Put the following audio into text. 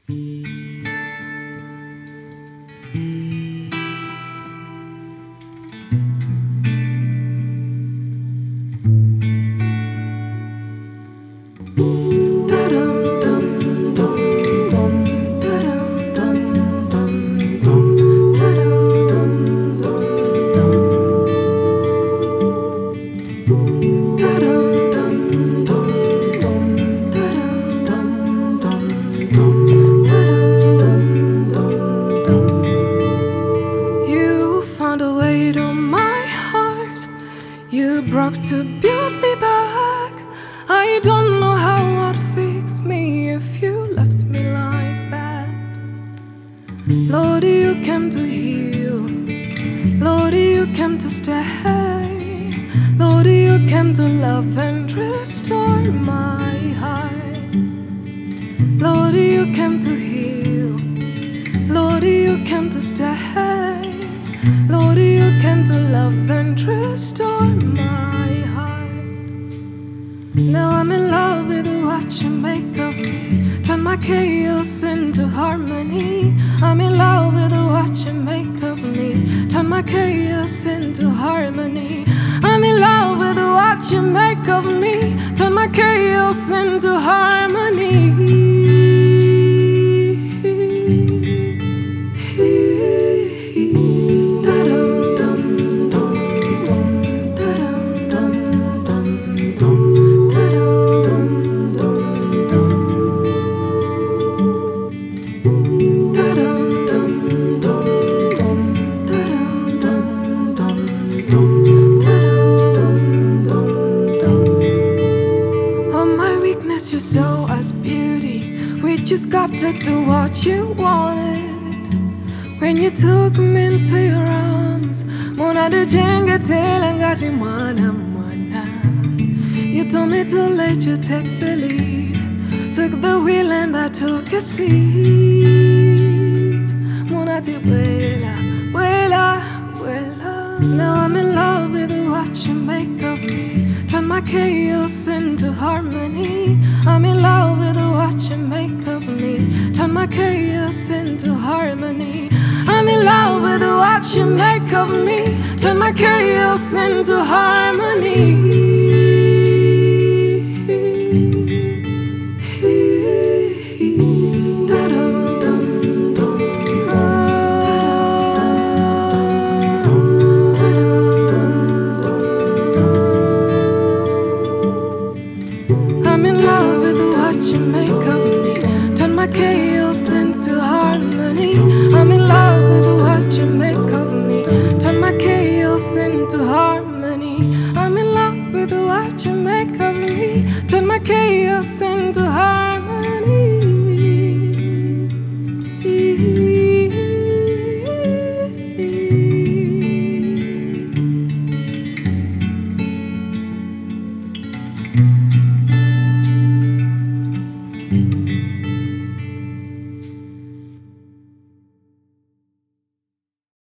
You found a way to my heart. You broke to build me back. I don't know how I'd fix me if you left me like that. Lord, you came to heal. Lord, you came to stay. Lord, you came to love and restore my heart. Lord, you came to heal. Lord, you came to stay. Lord, you came to love and restore my heart. Now I'm in love with what you make of me. Turn my chaos into harmony. I'm in love with what you make of me. Turn my chaos into harmony. I'm in love with what you make of me. Turn my chaos into harmony. You saw as beauty. We just got to do what you wanted. When you took me into your arms, Mona de Jenga Telangati Mana Mana. You told me to let you take the lead. Took the wheel and I took a seat. Mona de Buela, Buela, Buela. Now I'm in love with what you make of me. Turn my chaos into harmony. I'm in love with what you make of me. Turn my chaos into harmony. I'm in love with what you make of me. Turn my chaos into harmony.